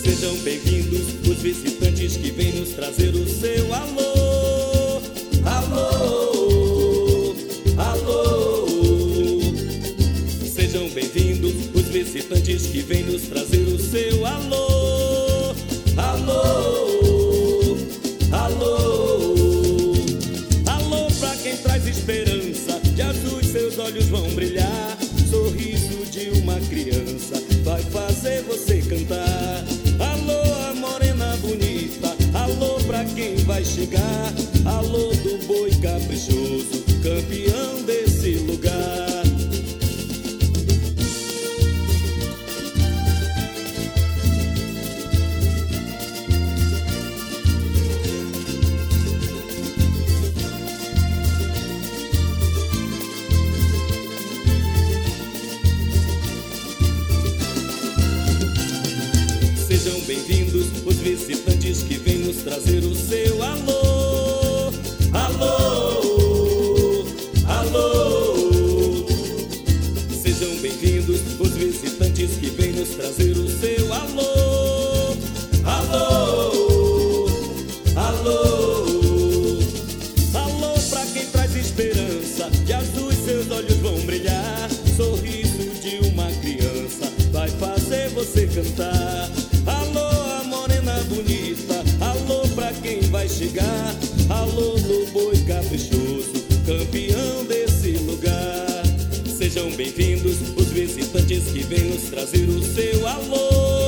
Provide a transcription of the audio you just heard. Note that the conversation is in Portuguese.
Sejam bem-vindos os visitantes que vêm nos trazer o seu alô. Alô, alô. Sejam bem-vindos os visitantes que vêm nos trazer o seu alô. Alô, alô. Alô pra quem traz esperança, de azul seus olhos vão brilhar. Sorriso de uma criança vai fazer você cantar. Alô, a morena bonita, alô pra quem vai chegar. Alô do boi caprichoso, campeão desse lugar. Sejam bem-vindos os visitantes que vêm nos trazer o seu alô. Alô, alô. Sejam bem-vindos os visitantes que vêm nos trazer o seu alô. Alô, alô. Alô pra quem traz esperança, de azul seus olhos vão brilhar. Sorriso de uma criança vai fazer você cantar. Alô, a morena bonita, alô pra quem vai chegar. Alô do boi caprichoso, campeão desse lugar. Sejam bem-vindos os visitantes que vêm nos trazer o seu alô.